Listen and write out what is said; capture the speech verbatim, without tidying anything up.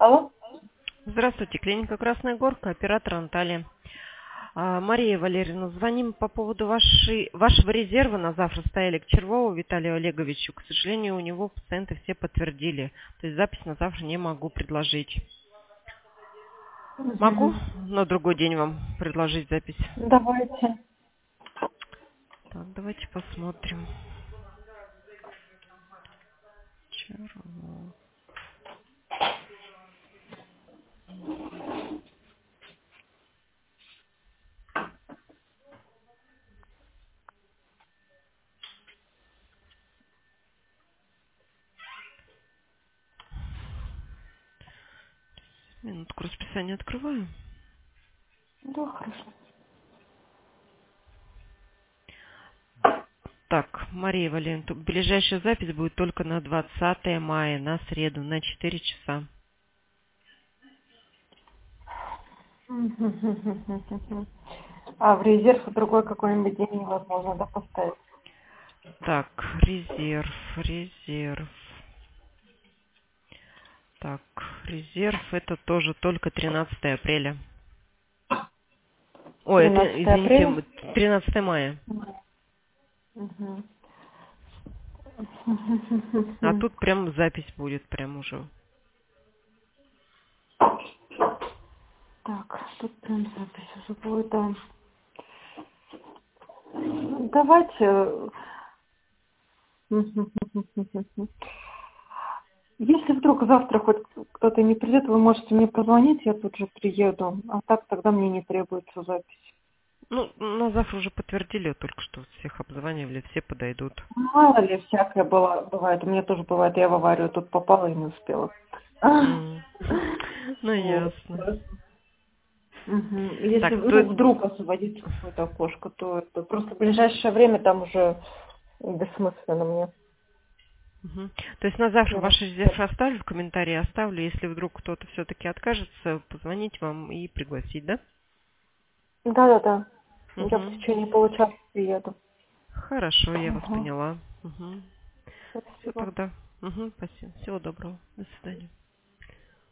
Алло? Здравствуйте, клиника Красная Горка, оператор Анталия. А, Мария Валерьевна, звоним по поводу вашей, вашего резерва на завтра стояли к Червову Виталию Олеговичу. К сожалению, у него пациенты все подтвердили. То есть запись на завтра не могу предложить. Могу Мгм. на другой день вам предложить запись? Давайте. Так, давайте посмотрим. Червов. Минутку, расписание открываю. Да, хорошо. Так, Мария Валерьевна, тут ближайшая запись будет только на двадцатое мая, на среду, на четыре часа. Мгм. А в резерв другой какой-нибудь день невозможно, да, поставить? Так, резерв, резерв. Так, резерв это тоже только тринадцатое апреля. Ой, это, тринадцатое извините, апреля? м, тринадцатое мая. Мгм. А тут прям запись будет, прям уже. Так, тут прям запись уже будет, да. Давайте. Если вдруг завтра хоть кто-то не придет, вы можете мне позвонить, я тут же приеду. А так тогда мне не требуется запись. Ну, на завтра уже подтвердили, только что всех обзванивали, все подойдут. Мало ли, всякое было, бывает. У меня тоже бывает, я в аварию тут попала и не успела. М. Ну, Вот. ясно. Мгм. Если, Так, то ну, есть... вдруг освободится какое-то окошко, то это просто в ближайшее время там уже бессмысленно мне. Мгм. То есть на завтра Я ваш раз- резерв оставлю, в комментарии оставлю. Если вдруг кто-то все-таки откажется, позвонить вам и пригласить, да? Да-да-да. Я в Угу. течение получаса приеду. Хорошо, я вас Ага. поняла. Угу. Все Спасибо. тогда. Угу, спасибо. Всего доброго. До свидания.